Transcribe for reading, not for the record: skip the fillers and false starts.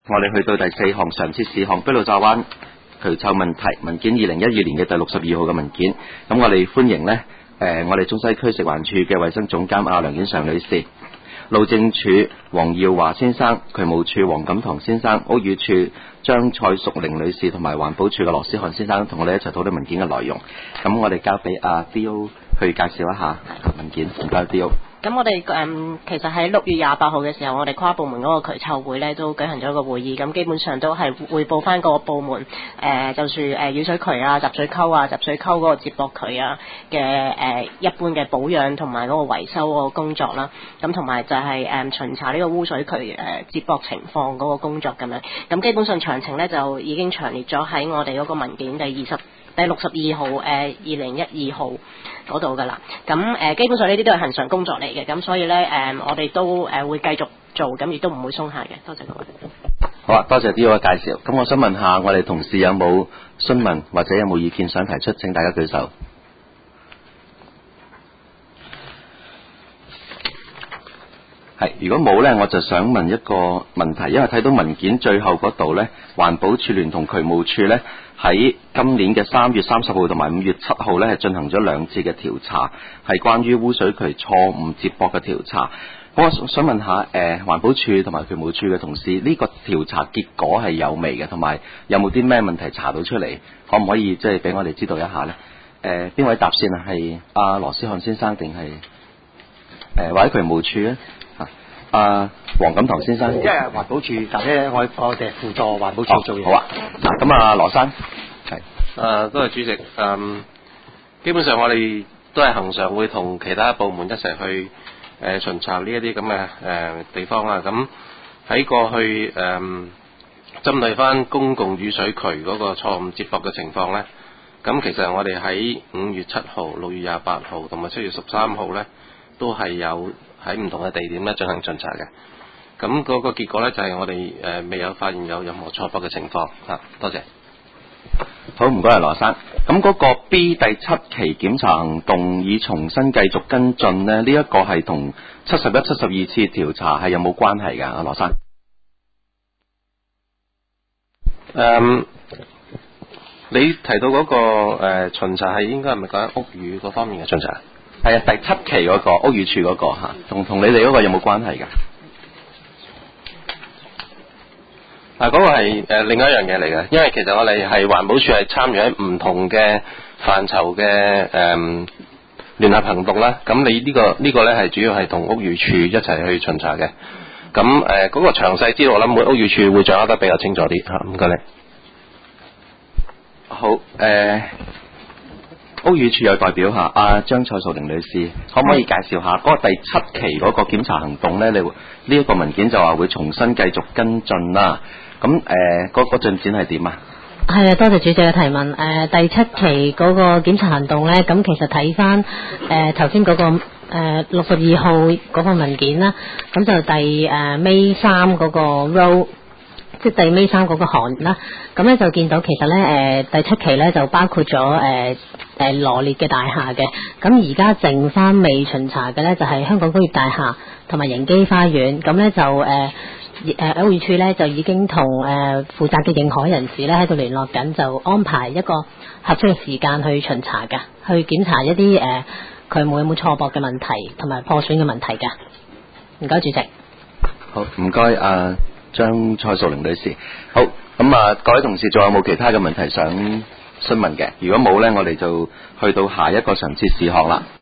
我哋去到第4項常設事項，卑路乍灣渠臭問題文件2012年嘅第62號嘅文件。咁我哋歡迎呢，我哋中西區食環署嘅衛生總監梁婉常女士、路政署黃耀華先生、渠務署黃錦棠先生、屋宇署張蔡淑玲女士同埋環保署嘅羅思漢先生同我哋一齊討論文件嘅內容。咁我哋交俾阿 D.O. 去介紹一下文件，唔該 D.O. 咁我哋其實喺6月28號嘅時候，我哋跨部門嗰個渠臭會咧都舉行咗一個會議，咁基本上都係匯報翻個部門就算雨水渠啊、集水溝啊、集水溝嗰個接駁渠啊嘅一般嘅保養同埋嗰個維修嗰個工作啦，咁同埋就係巡查呢個污水渠接駁情況嗰個工作咁樣。咁基本上詳情咧就已經詳列咗喺我哋嗰個文件第62號2012號嗰度噶啦，咁基本上呢啲都係恆常工作嚟嘅，咁所以咧我哋都會繼續做，咁亦都唔會鬆懈嘅。多謝各位。 好啊，多謝呢個介紹。咁我想問下我哋同事有冇詢問或者有冇意見想提出？請大家舉手。係，如果冇呢，我就想問一個問題，因為睇到文件最後嗰度呢，環保署聯同渠務署呢，喺今年嘅3月30號同埋5月7號呢，係進行咗2次嘅調查，係關於污水渠錯誤接駁嘅調查。我想問下環保署同埋渠務署嘅同事，呢個調查結果係有未嘅，同埋有冇啲咩問題查到出嚟？可唔可以即係俾我哋知道一下呢？邊位答先啊？係阿羅思漢先生定係或者渠務署咧？黃錦棠先生， 即係環保署，但係我哋輔助環保署做嘢。 好啊，嗱咁羅生係多謝主席。基本上我哋都係恆常會同其他部門一齊去巡查呢一啲咁嘅地方啦。咁喺過去針對翻公共雨水渠嗰個錯誤接駁嘅情況呢，咁其實我哋喺5月7號、6月28號同埋7月13號呢，都係有喺唔同嘅地點咧進行巡查嘅。咁嗰個結果咧就係我哋未有發現有任何錯駁嘅情況。多謝。 好，唔該羅生。咁嗰個 B 第7期檢查行動已重新繼續跟進呢，呢一個係同71、72次調查係有冇關係㗎？阿羅生。 你提到嗰個巡查係應該係咪講緊屋宇嗰方面嘅巡查？ 係啊，第7期嗰個屋宇署嗰個嚇，同你哋嗰個有冇關係㗎？ 嗰個係另一樣嘢嚟嘅，因為其實我哋係環保署係參與喺唔同嘅範疇嘅聯合行動啦。咁你呢個咧係主要係同屋宇署一齊去巡查嘅。咁嗰個詳細資料我諗屋宇署會掌握得比較清楚啲嚇。唔該你。 好屋宇署有代表下，阿張蔡淑玲女士，可唔可以介紹下嗰個第7期嗰個檢查行動呢？呢一個文件就話會重新繼續跟進啦。咁嗰進展係點啊？ 係啊，多謝主席嘅提問。第7期嗰個檢查行動呢，咁其實睇翻頭先嗰個62號嗰個文件啦，咁就第尾3嗰個 row。即係第尾3嗰個行啦，咁咧就見到其實咧第7期咧就包括咗羅列嘅大廈嘅，咁而家剩翻未巡查嘅咧就係香港工業大廈同埋盈基花園，咁咧就屋宇署咧就已經同負責嘅認可人士咧喺度聯絡緊，就安排一個合適嘅時間去巡查㗎，去檢查一啲渠務有冇錯駁嘅問題同埋破損嘅問題㗎。唔該，主席。 好，唔該張蔡淑玲女士。好，咁各位同事仲有冇其他嘅問題想詢問嘅？如果冇呢，我哋就去到下一個常設事項啦。